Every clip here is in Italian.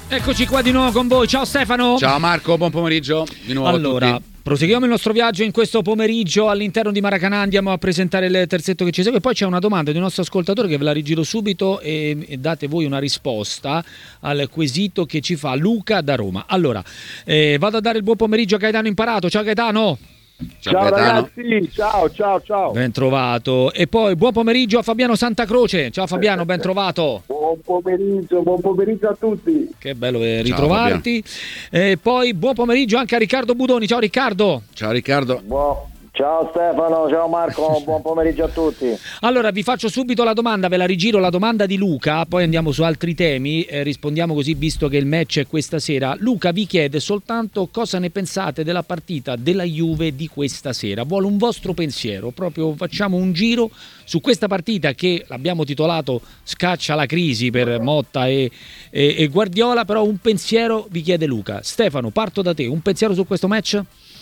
Eccoci qua di nuovo con voi. Ciao Stefano. Ciao Marco, buon pomeriggio di nuovo allora, a tutti. Proseguiamo il nostro viaggio in questo pomeriggio all'interno di Maracanã. Andiamo a presentare il terzetto che ci segue. Poi c'è una domanda di un nostro ascoltatore che ve la rigiro subito e date voi una risposta al quesito che ci fa Luca da Roma. Allora, vado a dare il buon pomeriggio a Gaetano Imparato. Ciao Gaetano. Ciao ragazzi, ciao. Ben trovato. E poi buon pomeriggio a Fabiano Santa Croce. Ciao Fabiano, ben trovato. Buon pomeriggio a tutti. Che bello ritrovarti. E poi buon pomeriggio anche a Riccardo Budoni. Ciao Riccardo. Ciao Riccardo. Ciao Stefano, ciao Marco, buon pomeriggio a tutti. Allora vi faccio subito la domanda, ve la rigiro la domanda di Luca, poi andiamo su altri temi, rispondiamo così visto che il match è questa sera. Luca vi chiede soltanto cosa ne pensate della partita della Juve di questa sera, vuole un vostro pensiero, proprio facciamo un giro su questa partita che l'abbiamo titolato Scaccia la crisi per Motta e Guardiola, però un pensiero vi chiede Luca. Stefano, parto da te, un pensiero su questo match?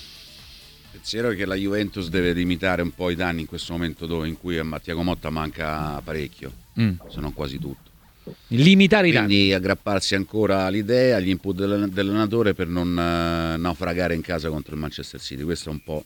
Pensiero è che la Juventus deve limitare un po' i danni in questo momento in cui a Thiago Motta manca parecchio, se non quasi tutto. Limitare i danni. Quindi aggrapparsi ancora all'idea, agli input dell'allenatore per non naufragare in casa contro il Manchester City. Questa è un po'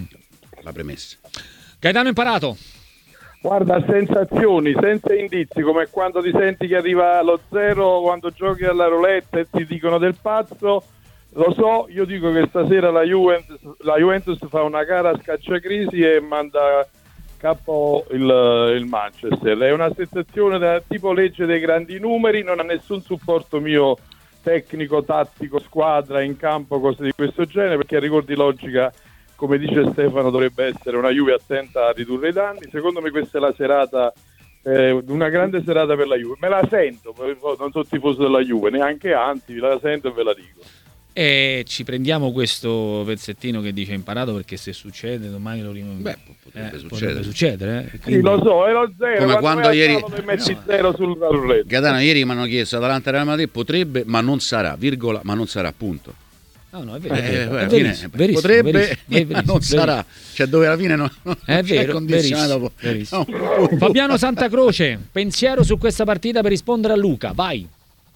la premessa. Gaetano Imparato. Guarda, sensazioni, senza indizi, come quando ti senti che arriva lo zero, quando giochi alla roulette e ti dicono del pazzo. Lo so, io dico che stasera la Juventus fa una gara a scacciacrisi e manda a capo il Manchester. È una sensazione da tipo legge dei grandi numeri, non ha nessun supporto mio tecnico, tattico, squadra, in campo, cose di questo genere, perché a rigor di logica, come dice Stefano, dovrebbe essere una Juve attenta a ridurre i danni. Secondo me questa è la serata, una grande serata per la Juve. Me la sento, non sono tifoso della Juve, neanche anzi, la sento e ve la dico. E ci prendiamo questo pezzettino che dice Imparato, perché se succede domani lo potrebbe succedere. Quindi... Sì, lo so, è lo zero. Come quando ieri metti zero sul roulette. Gaetano, ieri mi hanno chiesto Atalanta Real Madrid, potrebbe, ma non sarà, virgola, ma non sarà, punto. No, è vero, è verissimo, potrebbe, ma non sarà. Cioè dove alla fine non è vero, condizionato. Verissimo. Fabiano Santa Croce, pensiero su questa partita per rispondere a Luca, vai.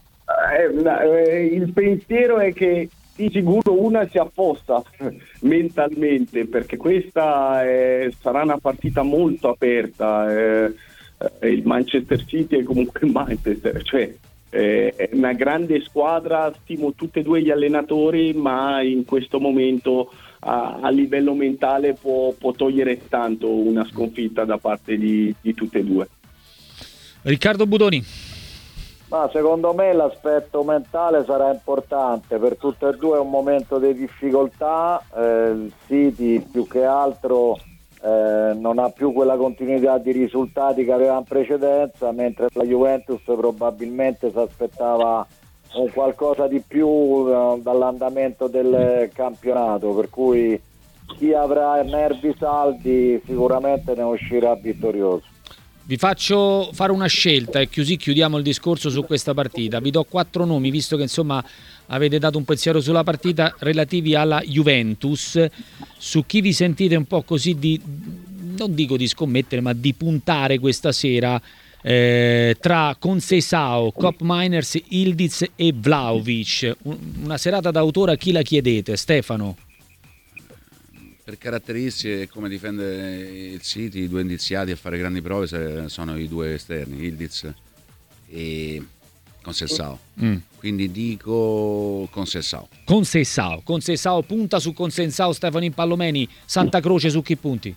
Il pensiero è che di sicuro una si apposta mentalmente, perché questa sarà una partita molto aperta. Il Manchester City è comunque il Manchester, cioè è una grande squadra, stimo tutti e due gli allenatori, ma in questo momento a livello mentale può togliere tanto una sconfitta da parte di tutte e due. Riccardo Budoni. Ma secondo me l'aspetto mentale sarà importante per tutte e due, è un momento di difficoltà, il City più che altro non ha più quella continuità di risultati che aveva in precedenza, mentre la Juventus probabilmente si aspettava un qualcosa di più dall'andamento del campionato, per cui chi avrà nervi saldi sicuramente ne uscirà vittorioso. Vi faccio fare una scelta e così chiudiamo il discorso su questa partita. Vi do 4 nomi, visto che insomma avete dato un pensiero sulla partita, relativi alla Juventus, su chi vi sentite un po' così non dico di scommettere, ma di puntare questa sera, tra Conceição, Koopmeiners, Ildiz e Vlahovic. Una serata d'autore, a chi la chiedete? Stefano? Per caratteristiche, come difende il City, i due indiziati a fare grandi prove sono i due esterni, Ildiz e Conceição. Quindi dico Conceição. Conceição punta su Conceição. Stefano Impallomeni, Santa Croce, su chi punti?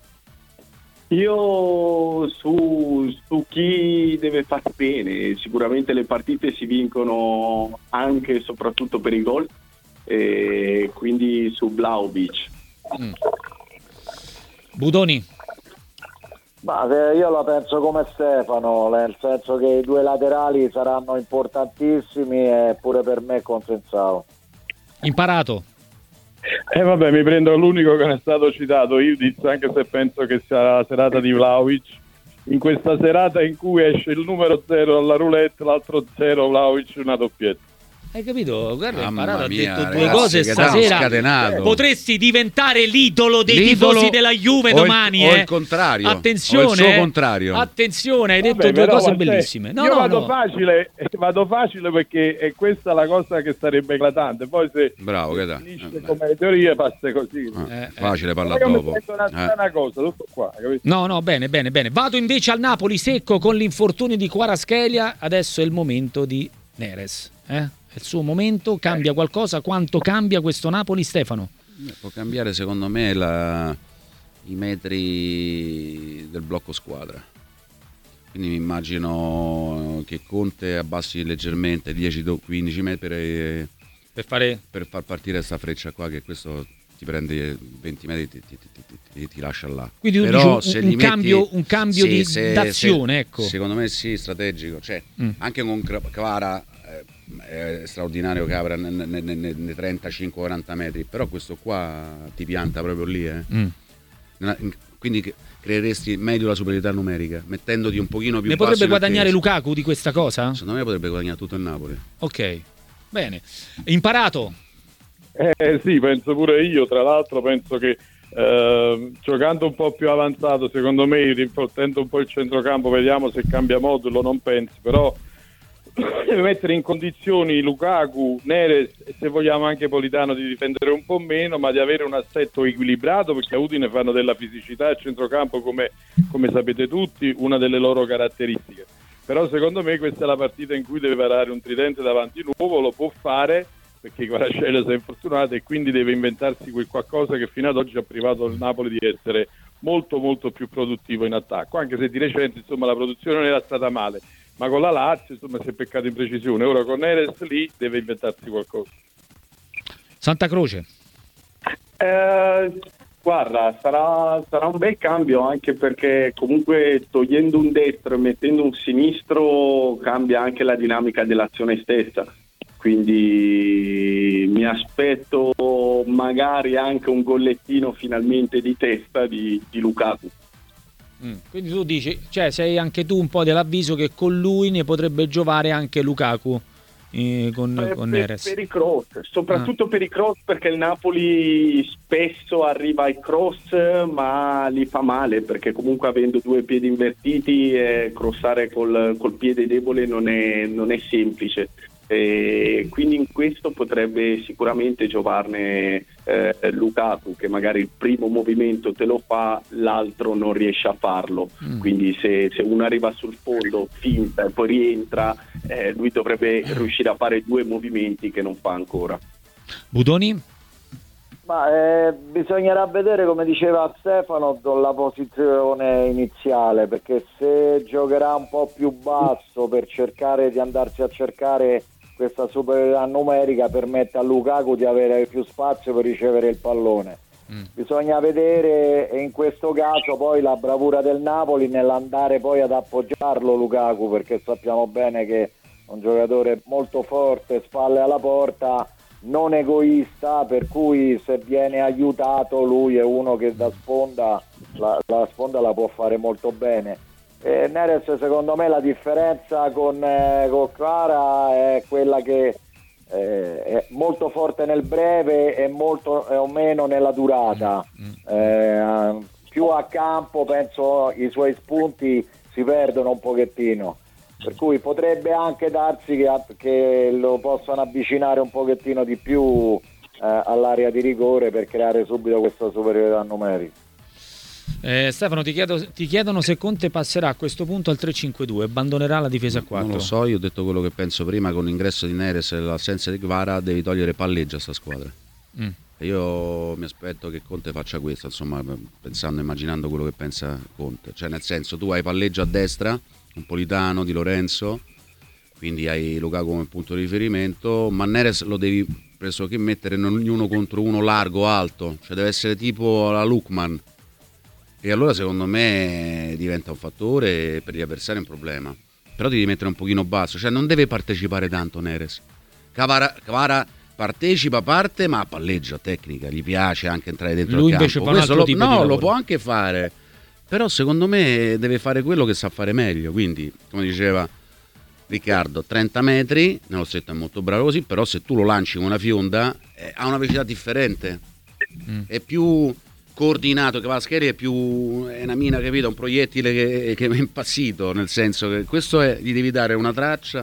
Io su chi deve fare bene. Sicuramente le partite si vincono anche e soprattutto per i gol, quindi su Vlahovic. Budoni. Ma io la penso come Stefano, nel senso che i due laterali saranno importantissimi e pure per me Conceição. Imparato. Vabbè, mi prendo l'unico che non è stato citato, Ildiz, anche se penso che sia la serata di Vlahovic. In questa serata in cui esce il numero 0 alla roulette, l'altro 0 Vlahovic, una doppietta. Hai capito? Guarda, Mamma imparato, ha mia, detto due ragazzi, cose che stasera. scatenato. Potresti diventare l'idolo dei tifosi della Juve domani. O il contrario. Attenzione. O il suo contrario. Attenzione, hai detto Vabbè, due però, cose Matteo, bellissime. io vado facile perché è questa la cosa che sarebbe eclatante. Poi se Bravo, che dai. finisce come le teorie passa così. Facile Ma parlare io mi dopo. sento una cosa, tutto qua, capito? No, bene. Vado invece al Napoli secco con l'infortunio di Kvaratskhelia. Adesso è il momento di Neres. È il suo momento, cambia qualcosa? Quanto cambia questo Napoli, Stefano? Può cambiare secondo me i metri del blocco squadra. Quindi mi immagino che Conte abbassi leggermente 10-15 metri Per fare... per far partire questa freccia qua, che questo ti prende 20 metri e ti lascia là. Quindi tu però dici se un cambio d'azione, ecco. Secondo me sì, strategico. Cioè, anche con Kvara è straordinario che apra nei 35-40 metri, però questo qua ti pianta proprio lì. Quindi creeresti meglio la superiorità numerica, mettendoti un pochino più Ne basso. potrebbe guadagnare Lukaku di questa cosa? Secondo me potrebbe guadagnare tutto il Napoli. Ok, bene. Imparato. Sì, penso pure io. Tra l'altro penso che giocando un po' più avanzato, secondo me, rinforzando un po' il centrocampo, vediamo se cambia modulo, non penso, però deve mettere in condizioni Lukaku, Neres e se vogliamo anche Politano di difendere un po' meno, ma di avere un assetto equilibrato, perché a Udine fanno della fisicità a centrocampo come sapete tutti, una delle loro caratteristiche. Però secondo me questa è la partita in cui deve parare un tridente davanti nuovo, lo può fare perché Kvaratskhelia si è infortunato e quindi deve inventarsi quel qualcosa che fino ad oggi ha privato il Napoli di essere molto molto più produttivo in attacco, anche se di recente insomma la produzione non era stata male, ma con la Lazio insomma si è peccato in precisione. Ora con Neres lì deve inventarsi qualcosa. Santa Croce. Guarda, sarà un bel cambio, anche perché comunque togliendo un destro e mettendo un sinistro cambia anche la dinamica dell'azione stessa. Quindi mi aspetto magari anche un gollettino finalmente di testa di Lukaku. Quindi tu dici, cioè sei anche tu un po' dell'avviso che con lui ne potrebbe giovare anche Lukaku con Neres. Per i cross, soprattutto per i cross, perché il Napoli spesso arriva ai cross ma li fa male, perché comunque avendo due piedi invertiti crossare col piede debole non è semplice. Quindi in questo potrebbe sicuramente giovarne Lukaku, che magari il primo movimento te lo fa, l'altro non riesce a farlo. Quindi se uno arriva sul fondo, finta e poi rientra, lui dovrebbe riuscire a fare due movimenti che non fa ancora. Budoni? Ma bisognerà vedere, come diceva Stefano, la posizione iniziale, perché se giocherà un po' più basso per cercare di andarsi a cercare questa superiorità numerica, permette a Lukaku di avere più spazio per ricevere il pallone. Bisogna vedere, e in questo caso poi la bravura del Napoli nell'andare poi ad appoggiarlo Lukaku, perché sappiamo bene che è un giocatore molto forte, spalle alla porta, non egoista, per cui se viene aiutato lui è uno che da sponda la sponda la può fare molto bene. Neres, secondo me la differenza con Kvara è quella che è molto forte nel breve e molto o meno nella durata. Più a campo penso i suoi spunti si perdono un pochettino, per cui potrebbe anche darsi che lo possano avvicinare un pochettino di più all'area di rigore per creare subito questa superiorità numerica. Stefano, ti chiedono se Conte passerà a questo punto al 3-5-2, abbandonerà la difesa a 4. Non lo so, io ho detto quello che penso prima. Con l'ingresso di Neres e l'assenza di Kvara devi togliere palleggio a sta squadra. E io mi aspetto che Conte faccia questo, insomma, immaginando quello che pensa Conte, cioè nel senso, tu hai palleggio a destra, un Politano, Di Lorenzo, quindi hai Lukaku come punto di riferimento, ma Neres lo devi pressoché mettere non uno contro uno largo, alto, cioè deve essere tipo la Lookman. E allora secondo me diventa un fattore, per gli avversari un problema. Però devi mettere un pochino basso, cioè non deve partecipare tanto Neres. Kvara partecipa, parte, ma palleggia, tecnica, gli piace anche entrare dentro lui il campo. invece fa un altro tipo di lavoro. Lo può anche fare, però secondo me deve fare quello che sa fare meglio. Quindi, come diceva Riccardo, 30 metri, nello stretto è molto bravo così, però se tu lo lanci con una fionda ha una velocità differente, è più coordinato, Kvaratskhelia è una mina, capito, un proiettile che è impazzito, nel senso che questo gli devi dare una traccia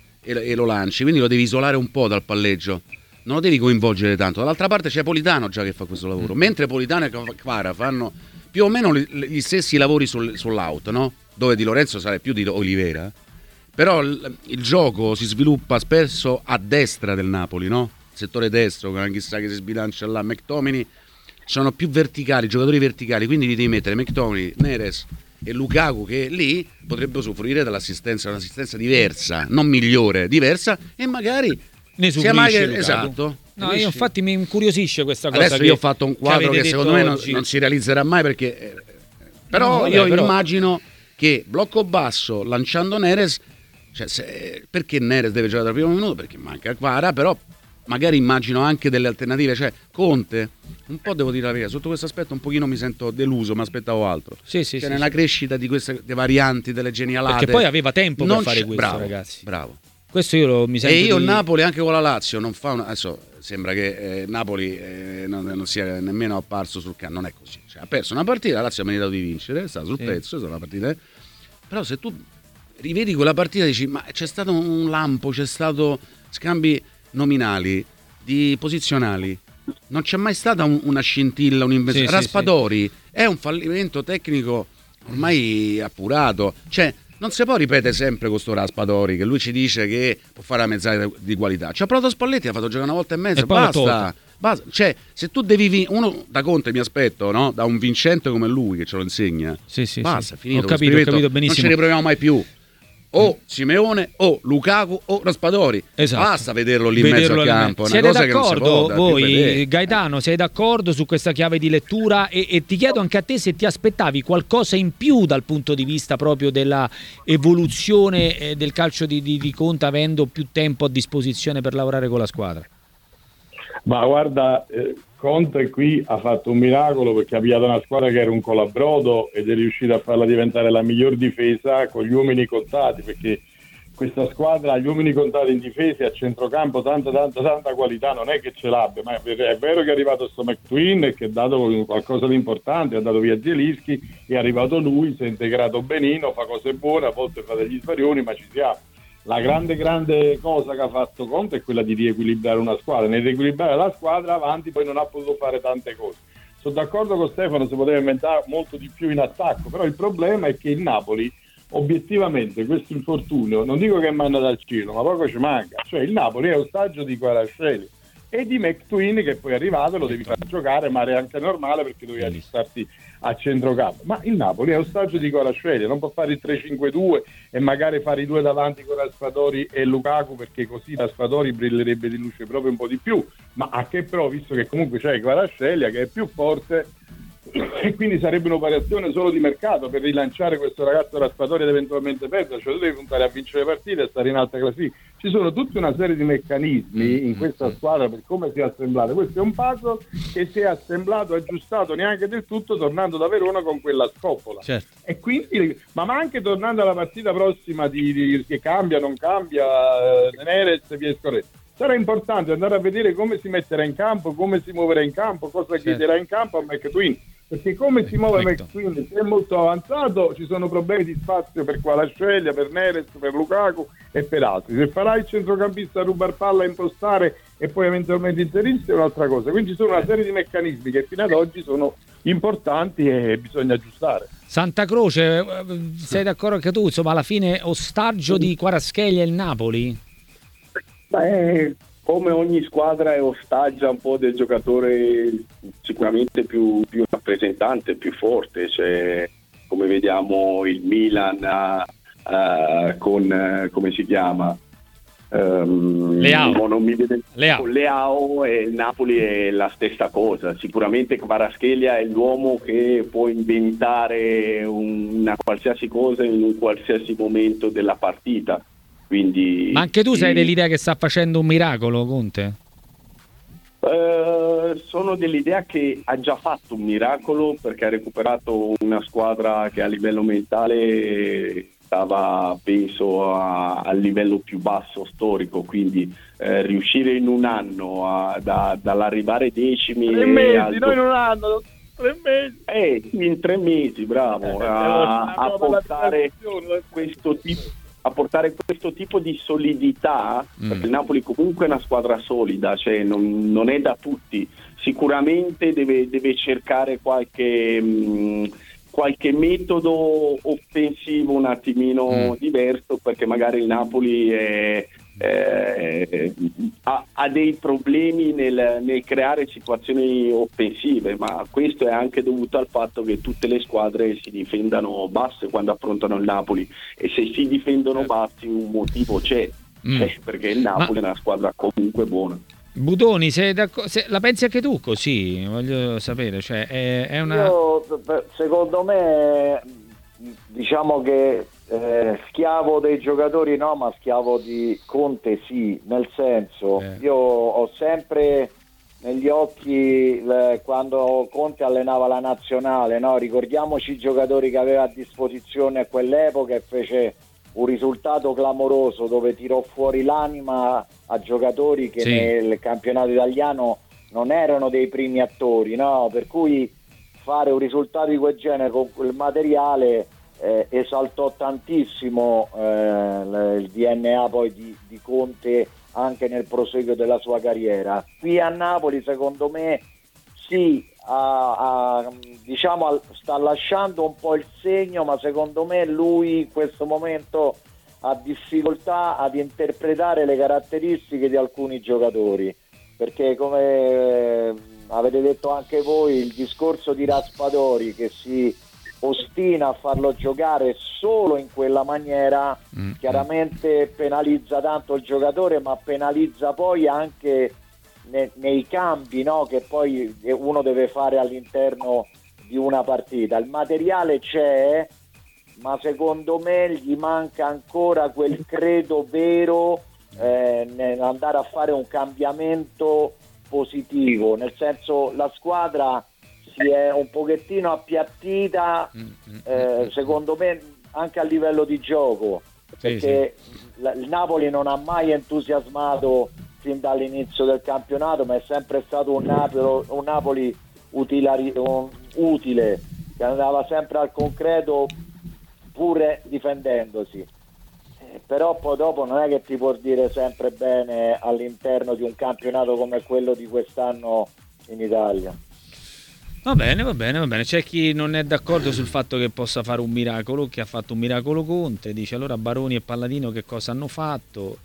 e lo lanci, quindi lo devi isolare un po' dal palleggio, non lo devi coinvolgere tanto. Dall'altra parte c'è Politano già che fa questo lavoro, mentre Politano e Kvara fanno più o meno gli stessi lavori sull'out, no? Dove Di Lorenzo sarà più di Oliveira, però il gioco si sviluppa spesso a destra del Napoli, no? Settore destro, con chissà che si sbilancia là, McTominay, sono più verticali, giocatori verticali, quindi li devi mettere McTominay, Neres e Lukaku, che lì potrebbero usufruire dell'assistenza, un'assistenza diversa, non migliore, diversa, e magari ne supplisce Lukaku. Esatto. No, io infatti mi incuriosisce questa cosa. Adesso io ho fatto un quadro che secondo me non si realizzerà mai, perché però immagino che blocco basso lanciando Neres, cioè, perché Neres deve giocare dal primo minuto? Perché manca Kvara, però magari immagino anche delle alternative, cioè Conte, un po' devo dire la verità, sotto questo aspetto un pochino mi sento deluso, mi aspettavo altro. Nella crescita di queste varianti, delle genialate. Perché poi aveva tempo per fare questo, ragazzi. Bravo. Questo mi sento. E io il Napoli anche con la Lazio non fa adesso sembra che Napoli non sia nemmeno apparso sul campo, non è così. Cioè, ha perso una partita, la Lazio ha meritato di vincere, è stato sul pezzo, è stata una partita. Però se tu rivedi quella partita dici, ma c'è stato un lampo, c'è stato scambi nominali, di posizionali, non c'è mai stata una scintilla, un'invenzione. Raspadori è un fallimento tecnico ormai appurato, cioè non si può ripetere sempre con sto Raspadori che lui ci dice che può fare la mezz'aria di qualità. Ci ha provato Spalletti, ha fatto giocare una volta e mezza, basta. Cioè, se tu devi uno da Conte mi aspetto, no? Da un vincente come lui che ce lo insegna. Basta, finito. Ho capito benissimo. Non ce ne riproviamo mai più. O Simeone o Lukaku o Raspadori, basta vederlo lì in mezzo al campo. Siete d'accordo voi, Gaetano? Sei d'accordo su questa chiave di lettura? E ti chiedo anche a te se ti aspettavi qualcosa in più dal punto di vista proprio della evoluzione del calcio di Conte, avendo più tempo a disposizione per lavorare con la squadra. Ma guarda, Conte qui ha fatto un miracolo, perché ha avviato una squadra che era un colabrodo ed è riuscito a farla diventare la miglior difesa con gli uomini contati, perché questa squadra ha gli uomini contati in difesa e a centrocampo tanta qualità non è che ce l'abbia, ma è vero che è arrivato sto McToin e che ha dato qualcosa di importante, ha dato via Zielinski, è arrivato lui, si è integrato benino, fa cose buone, a volte fa degli svarioni, ma ci siamo. La grande cosa che ha fatto Conte è quella di riequilibrare una squadra. Nel riequilibrare la squadra avanti poi non ha potuto fare tante cose. Sono d'accordo con Stefano, si poteva inventare molto di più in attacco, però il problema è che il Napoli, obiettivamente, questo infortunio, non dico che è mandato dal cielo, ma poco ci manca. Cioè il Napoli è ostaggio di Kvaratskhelia e di McToin, che poi è arrivato, lo devi far giocare, ma è anche normale perché dovevi aggiustarti a centrocampo. Ma il Napoli è ostaggio di Kvaratskhelia, non può fare il 3-5-2 e magari fare i due davanti con Raspadori e Lukaku, perché così Raspadori brillerebbe di luce proprio un po' di più, ma a che pro, visto che comunque c'è Kvaratskhelia che è più forte, e quindi sarebbe un'operazione solo di mercato per rilanciare questo ragazzo Raspadori ed eventualmente perdere, cioè tu devi puntare a vincere le partite e stare in alta classifica. Ci sono tutta una serie di meccanismi in questa squadra per come si è assemblata. Questo è un puzzle che si è assemblato, aggiustato neanche del tutto, tornando da Verona con quella scoppola. Certo. E quindi, ma anche tornando alla partita prossima che cambia, non cambia, Neres, via scorrendo. Sarà importante andare a vedere come si metterà in campo, come si muoverà in campo, cosa chiederà in campo a McToin, perché come si muove McToin, se è molto avanzato ci sono problemi di spazio per Kvaratskhelia, per Neres, per Lukaku e per altri. Se farai il centrocampista a rubar palla, impostare e poi eventualmente inserirsi è un'altra cosa. Quindi ci sono una serie di meccanismi che fino ad oggi sono importanti e bisogna aggiustare. Santa Croce, sei d'accordo anche tu? Insomma, alla fine ostaggio di Kvaratskhelia il Napoli? Come ogni squadra è ostaggio un po' del giocatore sicuramente più rappresentante, più forte, cioè, come vediamo il Milan con come si chiama? Leao. Non mi viene... Leao, e il Napoli è la stessa cosa. Sicuramente Kvaratskhelia è l'uomo che può inventare una qualsiasi cosa in un qualsiasi momento della partita. Quindi, ma anche tu sei dell'idea che sta facendo un miracolo, Conte? Sono dell'idea che ha già fatto un miracolo, perché ha recuperato una squadra che a livello mentale stava penso al livello più basso storico, quindi riuscire in un anno dall'arrivare decimi 3 mesi, noi in un anno 3 mesi in 3 mesi, bravo, a portare questo tipo di solidità, perché il Napoli comunque è una squadra solida, cioè non è da tutti, sicuramente deve cercare qualche metodo offensivo un attimino diverso, perché magari il Napoli ha dei problemi nel creare situazioni offensive, ma questo è anche dovuto al fatto che tutte le squadre si difendano basse quando affrontano il Napoli, e se si difendono bassi un motivo c'è, perché il Napoli è una squadra comunque buona. Budoni, la pensi anche tu così? Voglio sapere, cioè è una... Secondo me, diciamo che schiavo dei giocatori no, ma schiavo di Conte sì, nel senso, io ho sempre negli occhi quando Conte allenava la nazionale, no? Ricordiamoci i giocatori che aveva a disposizione a quell'epoca e fece un risultato clamoroso dove tirò fuori l'anima a giocatori che nel campionato italiano non erano dei primi attori, no? Per cui fare un risultato di quel genere con quel materiale esaltò tantissimo il DNA poi di Conte anche nel proseguo della sua carriera. Qui a Napoli secondo me sì, diciamo sta lasciando un po' il segno, ma secondo me lui in questo momento ha difficoltà ad interpretare le caratteristiche di alcuni giocatori, perché come avete detto anche voi, il discorso di Raspadori che si ostina a farlo giocare solo in quella maniera chiaramente penalizza tanto il giocatore, ma penalizza poi anche nei cambi, no? Che poi uno deve fare all'interno di una partita. Il materiale c'è, ma secondo me gli manca ancora quel credo vero nell'andare a fare un cambiamento positivo, nel senso la squadra si è un pochettino appiattita secondo me anche a livello di gioco, perché il Napoli non ha mai entusiasmato fin dall'inizio del campionato, ma è sempre stato un Napoli utile, che andava sempre al concreto pure difendendosi, però poi dopo non è che ti può dire sempre bene all'interno di un campionato come quello di quest'anno in Italia. Va bene. C'è chi non è d'accordo sul fatto che possa fare un miracolo, che ha fatto un miracolo Conte, dice allora Baroni e Palladino che cosa hanno fatto,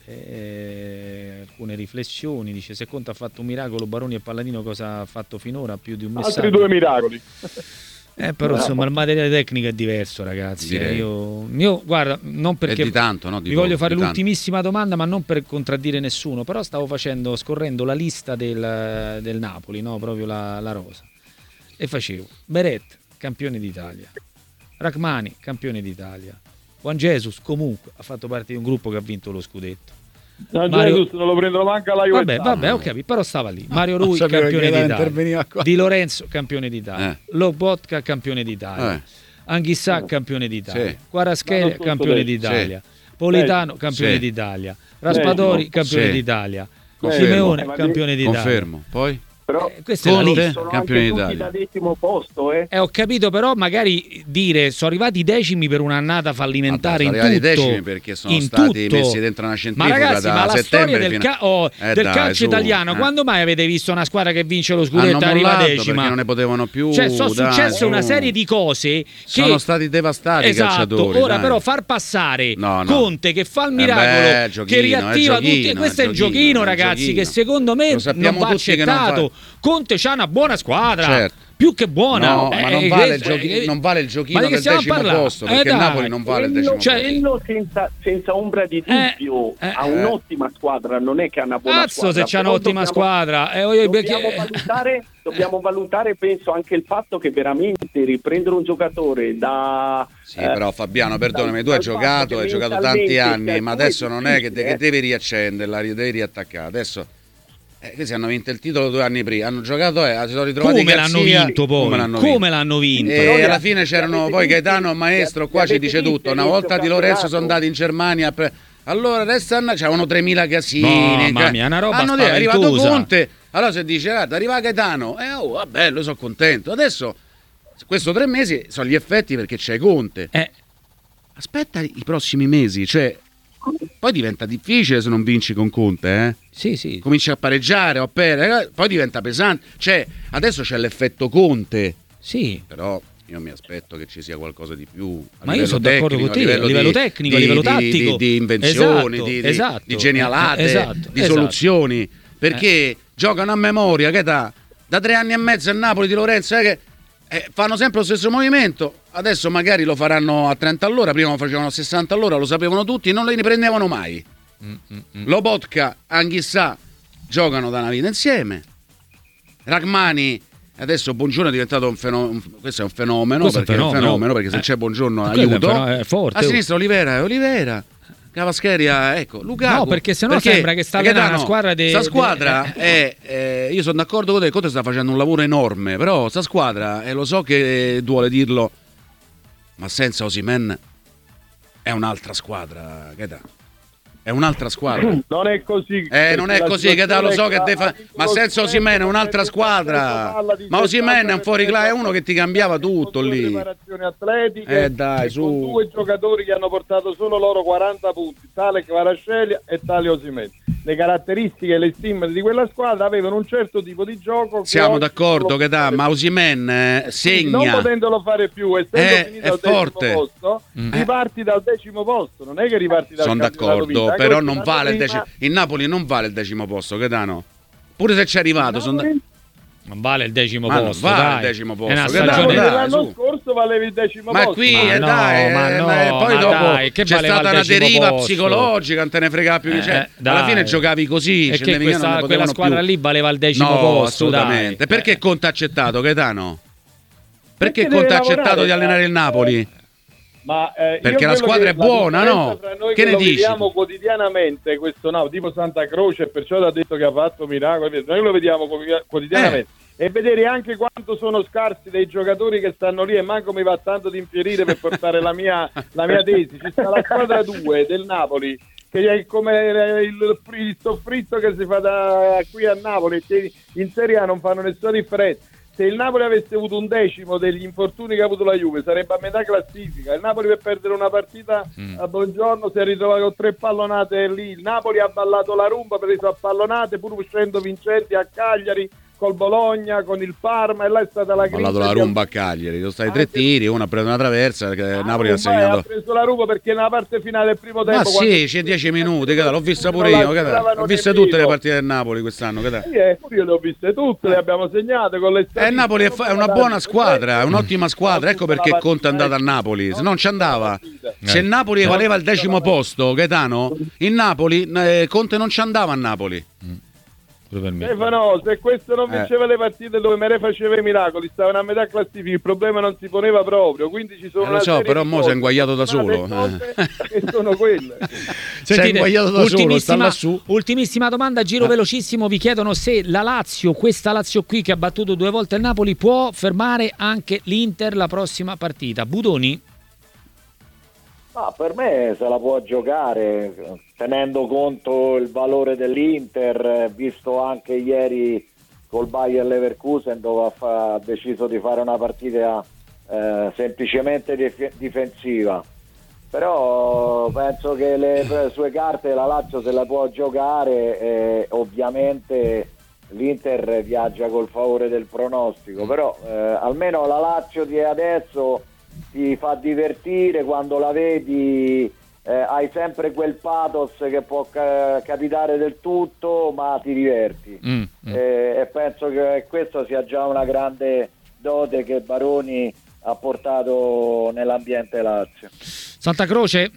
alcune riflessioni, dice se Conte ha fatto un miracolo, Baroni e Palladino cosa ha fatto finora, più di un messaggio. Altri 2 miracoli. Però insomma il materiale tecnico è diverso, ragazzi. Io guarda, non perché di tanto, no? vi voglio fare l'ultimissima domanda, ma non per contraddire nessuno, però stavo scorrendo la lista del Napoli, no? Proprio la rosa. E facevo Beret, campione d'Italia, Rachmani, campione d'Italia, Juan Jesus comunque ha fatto parte di un gruppo che ha vinto lo scudetto. No, Jesus non lo prendono manca la Juventus. Vabbè, ho capito, però stava lì. Mario Rui, campione d'Italia. Di Lorenzo, campione d'Italia. Lobotka, campione d'Italia. Anghissà, campione d'Italia. Kvaratskhelia, campione d'Italia. Politano, campione d'Italia. Raspadori, campione d'Italia. Simeone, campione d'Italia. Confermo. Poi? Però questa è la lista. sono campione anche d'Italia tutti da 10° posto, ho capito, però magari dire sono arrivati i decimi per un'annata fallimentare in tutto, decimi perché sono stati messi dentro una centrifuga. Ma ragazzi, da la storia del calcio italiano, quando mai avete visto una squadra che vince lo scudetto e arriva decima? Perché non ne potevano più. Cioè sono successe una serie di cose che sono stati devastati i calciatori. Ora però far passare Conte che fa il miracolo, che riattiva tutti, questo è il giochino, ragazzi, che secondo me non va accettato. Conte c'ha una buona squadra, certo. Più che buona, no, ma non vale il giochino del 10° posto, perché il Napoli non vale il 10° posto. Senza ombra di dubbio ha un'ottima squadra, non è che ha una buona squadra. Se c'è un'ottima squadra, dobbiamo valutare, penso, anche il fatto che veramente riprendere un giocatore da... Sì, però Fabiano, perdonami, tu hai giocato tanti anni, ma adesso non è che devi riaccenderla, devi riattaccare. Adesso Questi hanno vinto il titolo 2 anni prima, hanno giocato si sono ritrovati come l'hanno vinto poi? Come l'hanno vinto? E alla fine c'erano poi Gaetano, maestro, qua ci dice tutto. Una volta Di Lorenzo sono andati in Germania, allora adesso c'erano 3.000 casini. Mamma mia, una roba è arrivato spaventosa. Conte, allora si dice guarda, arriva Gaetano, vabbè, lo sono contento. Adesso questo 3 mesi sono gli effetti perché c'è Conte. Aspetta i prossimi mesi, cioè poi diventa difficile se non vinci con Conte, Sì. Cominci a pareggiare, poi diventa pesante. Cioè, adesso c'è l'effetto Conte. Sì. Però io mi aspetto che ci sia qualcosa di più. Ma io sono d'accordo con te, a livello tecnico, a livello tattico. Di invenzioni, esatto, di genialate, di soluzioni. Perché giocano a memoria, che da 3 anni e mezzo a Napoli Di Lorenzo, che fanno sempre lo stesso movimento. Adesso magari lo faranno a 30 all'ora, prima lo facevano a 60 all'ora, lo sapevano tutti, non li prendevano mai. Lobotka, Anghissà giocano da una vita insieme. Rachmani, adesso Buongiorno è diventato un fenomeno. Questo è un fenomeno, perché se c'è Buongiorno aiuto. È forte, a sinistra Olivera. Cavascheria, ecco, Lukaku. No, perché sennò sembra che sta allenando una squadra sta squadra io sono d'accordo con te, Conte sta facendo un lavoro enorme, però sta squadra, e lo so che duole dirlo, ma senza Osimhen è un'altra squadra, è un'altra squadra. Non è così. Non è così, che lo so che te fa. Ma senza Osimhen è un'altra squadra. Ma Osimhen è un fuoriclasse, è uno che ti cambiava tutto lì. Preparazioni atletiche, dai, su. Con 2 giocatori che hanno portato solo loro 40 punti, tale Kvaratskhelia e tale Osimhen. Le caratteristiche e le stime di quella squadra avevano un certo tipo di gioco. Siamo d'accordo, ma Osimhen segna. Non potendolo fare più, essendo finito al forte. 10° posto, riparti dal 10° posto, non è che riparti dal Sono d'accordo, però non vale il 10°. Il Napoli non vale il 10° posto, Gaetano. Pure se c'è arrivato, non vale il 10° ma posto, non vale dai. il 10° posto. È una stagione... L'anno scorso valeva il 10° posto. Ma qui poi dopo c'è stata una deriva psicologica, non te ne frega più. Alla fine giocavi così. E che quella squadra lì valeva il 10° posto. Assolutamente. Dai. Perché Conte ha accettato, Gaetano? Perché Conte ha accettato di allenare il Napoli? Perché la squadra è buona, no? Che ne dici? Vediamo quotidianamente questo tipo Santa Croce, perciò ha detto che ha fatto miracoli. Noi lo vediamo quotidianamente. E vedere anche quanto sono scarsi dei giocatori che stanno lì, e manco mi va tanto di infierire per portare la mia tesi. Ci sta la squadra 2 del Napoli, che è come il soffritto che si fa da qui a Napoli, che in Serie A non fanno nessuna differenza. Se il Napoli avesse avuto 1/10 degli infortuni che ha avuto la Juve, sarebbe a metà classifica. Il Napoli, per perdere una partita a Buongiorno, si è ritrovato con 3 pallonate lì. Il Napoli ha ballato la rumba, preso a pallonate, pur uscendo vincenti a Cagliari, col Bologna, con il Parma, e là è stata la crisi. Ha ballato la rumba a Cagliari, sono stati 3 tiri, uno ha preso una traversa, perché Napoli ha segnato. Ha preso la rumba perché nella parte finale del primo tempo... Ma sì, c'è 10 minuti, l'ho vista pure io, ho visto tutte le partite del Napoli quest'anno. Io le ho viste tutte, le abbiamo segnate con le statistiche. Napoli è una buona squadra, è un'ottima squadra, ecco perché Conte è andato a Napoli, se non ci andava. Se il Napoli valeva il 10° posto, Gaetano, in Napoli Conte non ci andava a Napoli. Stefano, se questo non vinceva le partite dove Mere faceva i miracoli, stavano a metà classifica, il problema non si poneva proprio, quindi ci sono lo so, però mo si è inguagliato da solo, che sono quelle. Sentite, ultimissima domanda, giro velocissimo. Vi chiedono se la Lazio, questa Lazio qui che ha battuto 2 volte il Napoli, può fermare anche l'Inter la prossima partita. Budoni? Per me se la può giocare, tenendo conto il valore dell'Inter, visto anche ieri col Bayer Leverkusen, dove ha deciso di fare una partita semplicemente difensiva. Però penso che le sue carte la Lazio se la può giocare, ovviamente l'Inter viaggia col favore del pronostico, però almeno la Lazio di adesso ti fa divertire, quando la vedi hai sempre quel pathos che può capitare del tutto, ma ti diverti. E penso che questo sia già una grande dote che Baroni ha portato nell'ambiente Lazio. Santa Croce?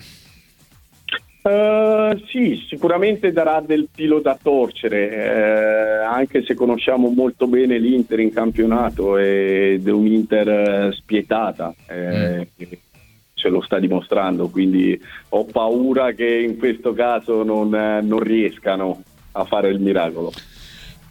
Sì, sicuramente darà del filo da torcere, anche se conosciamo molto bene l'Inter in campionato, ed è un'Inter spietata, ce lo sta dimostrando, quindi ho paura che in questo caso non riescano a fare il miracolo.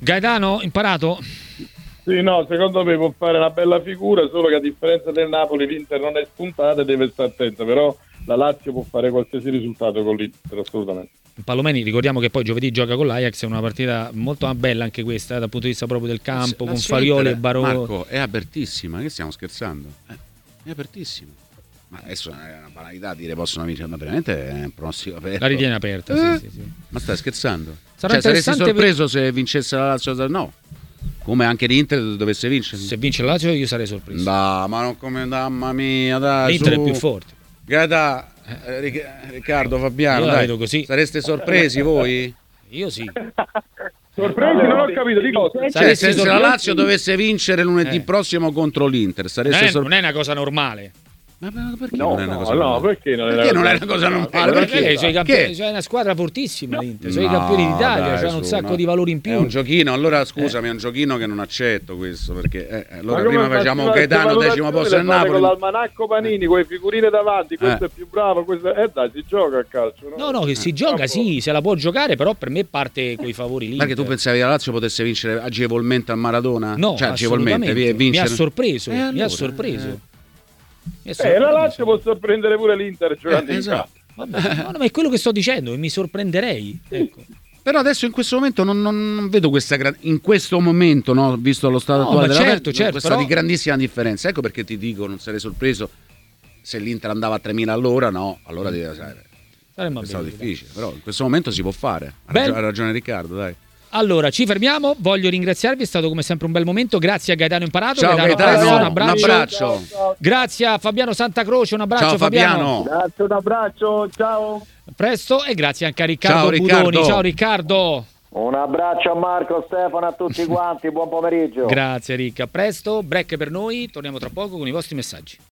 Gaetano, imparato? Sì, no, secondo me può fare una bella figura, solo che a differenza del Napoli l'Inter non è spuntata e deve stare attento, però la Lazio può fare qualsiasi risultato con l'Inter, assolutamente. Palomeni, ricordiamo che poi giovedì gioca con l'Ajax, è una partita molto bella anche questa, dal punto di vista proprio del campo, con Farioli e Baroni. Marco, è apertissima, che stiamo scherzando? È apertissima. Ma adesso è una banalità dire possono vincere, ma veramente è un pronostico aperto. La ritiene aperta, sì. Ma stai scherzando? Sarà saresti sorpreso se vincesse la Lazio? No. Come anche l'Inter dovesse vincere? Se vince la Lazio io sarei sorpreso. No, ma non come, mamma mia, dai. L'Inter è più forte. Riccardo, Fabiano, Io la dai. vedo così. Sareste sorpresi voi? Io sì. Sorpresi, non ho capito di cosa. Cioè, se la Lazio dovesse vincere lunedì prossimo contro l'Inter, sareste sorpresi? Non è una cosa normale. Ma perché No, non è una cosa normale? perché non è una cosa normale? Perché c'è Perché? una squadra fortissima l'Inter, sono i campioni d'Italia, c'hanno un sacco di valori in più. È un giochino, allora scusami, è un giochino che non accetto questo, perché allora Ma prima come facciamo queste Gaetano decimo posto del valutazioni le fate Napoli. con l'almanacco Panini, con le figurine davanti, questo è più bravo, questo dai, si gioca a calcio, no? No, che si gioca, sì, se la può giocare, però per me parte coi favori l'Inter. Perché tu pensavi che la Lazio potesse vincere agevolmente al Maradona? No, cioè agevolmente vincere. Mi ha sorpreso, allora, mi ha sorpreso. La Lazio può sorprendere pure l'Inter giocando in campo. Vabbè, no, ma è quello che sto dicendo, e mi sorprenderei. Ecco. Però adesso in questo momento non vedo questa in questo momento, no, visto lo stato attuale della certo, questa però... di grandissima differenza. Ecco perché ti dico, non sarei sorpreso se l'Inter andava a 3.000 all'ora, no, allora è stato difficile, però in questo momento si può fare. Ha ragione Riccardo, dai. Allora, ci fermiamo, voglio ringraziarvi, è stato come sempre un bel momento, grazie a Gaetano Imparato. Ciao Gaetano, un abbraccio. Ciao. Grazie a Fabiano Santacroce, un abbraccio. Ciao Fabiano. Grazie, un abbraccio, ciao. Presto, e grazie anche a Riccardo Budoni. Ciao Riccardo. Un abbraccio a Marco, Stefano, a tutti quanti, buon pomeriggio. Grazie Ricca, presto, break per noi, torniamo tra poco con i vostri messaggi.